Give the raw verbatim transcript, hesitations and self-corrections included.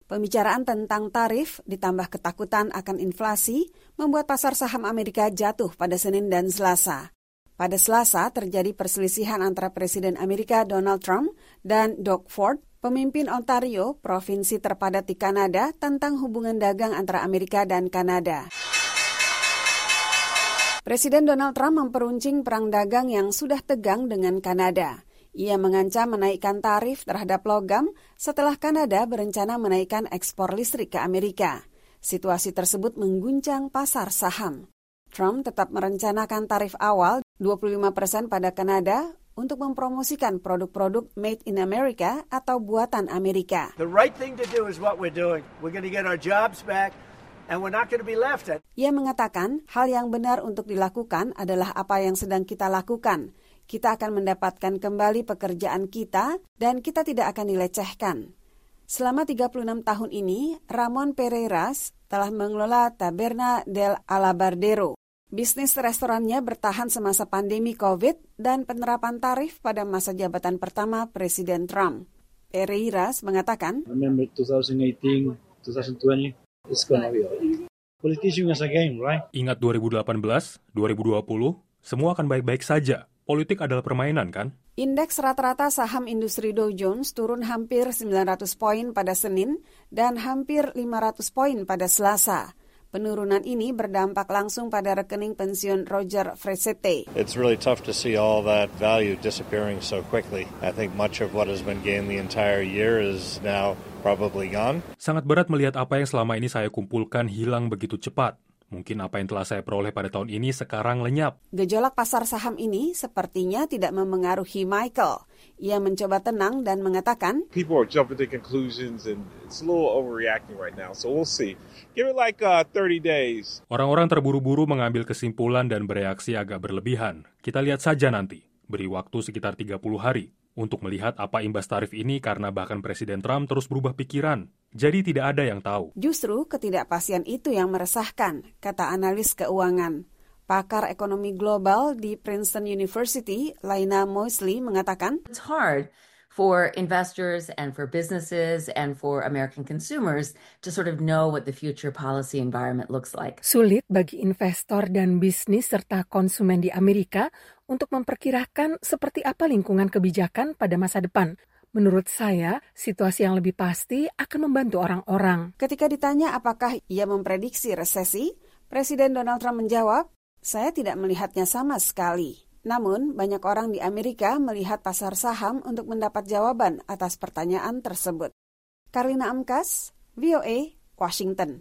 Pembicaraan tentang tarif ditambah ketakutan akan inflasi membuat pasar saham Amerika jatuh pada Senin dan Selasa. Pada Selasa terjadi perselisihan antara Presiden Amerika Donald Trump dan Doug Ford, pemimpin Ontario, provinsi terpadat di Kanada, tentang hubungan dagang antara Amerika dan Kanada. Presiden Donald Trump memperuncing perang dagang yang sudah tegang dengan Kanada. Ia mengancam menaikkan tarif terhadap logam setelah Kanada berencana menaikkan ekspor listrik ke Amerika. Situasi tersebut mengguncang pasar saham. Trump tetap merencanakan tarif awal dua puluh lima persen pada Kanada untuk mempromosikan produk-produk Made in America atau buatan Amerika. The right thing to do is what we're doing. We're going to get our jobs back and we're not going to be left at. Ia mengatakan hal yang benar untuk dilakukan adalah apa yang sedang kita lakukan. Kita akan mendapatkan kembali pekerjaan kita dan kita tidak akan dilecehkan. Selama tiga puluh enam tahun ini, Ramon Pereiras telah mengelola Taberna del Alabardero. Bisnis restorannya bertahan semasa pandemi COVID dan penerapan tarif pada masa jabatan pertama Presiden Trump. Pereiras mengatakan, Remember twenty eighteen, twenty twenty, it's gonna be all. Politician is a game, right? Ingat dua ribu delapan belas, dua ribu dua puluh, semua akan baik-baik saja. Politik adalah permainan, kan? Indeks rata-rata saham industri Dow Jones turun hampir sembilan ratus poin pada Senin dan hampir lima ratus poin pada Selasa. Penurunan ini berdampak langsung pada rekening pensiun Roger Fresette. It's really tough to see all that value disappearing so quickly. I think much of what has been gained the entire year is now probably gone. Sangat berat melihat apa yang selama ini saya kumpulkan hilang begitu cepat. Mungkin apa yang telah saya peroleh pada tahun ini sekarang lenyap. Gejolak pasar saham ini sepertinya tidak memengaruhi Michael. Ia mencoba tenang dan mengatakan, People are jumping to conclusions and it's a little overreacting right now, so we'll see. Give it like uh, thirty days. Orang-orang terburu-buru mengambil kesimpulan dan bereaksi agak berlebihan. Kita lihat saja nanti. Beri waktu sekitar tiga puluh hari untuk melihat apa imbas tarif ini karena bahkan Presiden Trump terus berubah pikiran. Jadi tidak ada yang tahu. Justru ketidakpastian itu yang meresahkan, kata analis keuangan. Pakar ekonomi global di Princeton University, Laina Mosley, mengatakan, It's hard for investors and for businesses and for American consumers to sort of know what the future policy environment looks like. Sulit bagi investor dan bisnis serta konsumen di Amerika untuk memperkirakan seperti apa lingkungan kebijakan pada masa depan. Menurut saya, situasi yang lebih pasti akan membantu orang-orang. Ketika ditanya apakah ia memprediksi resesi, Presiden Donald Trump menjawab, saya tidak melihatnya sama sekali. Namun, banyak orang di Amerika melihat pasar saham untuk mendapat jawaban atas pertanyaan tersebut. Karina Amkas, V O A, Washington.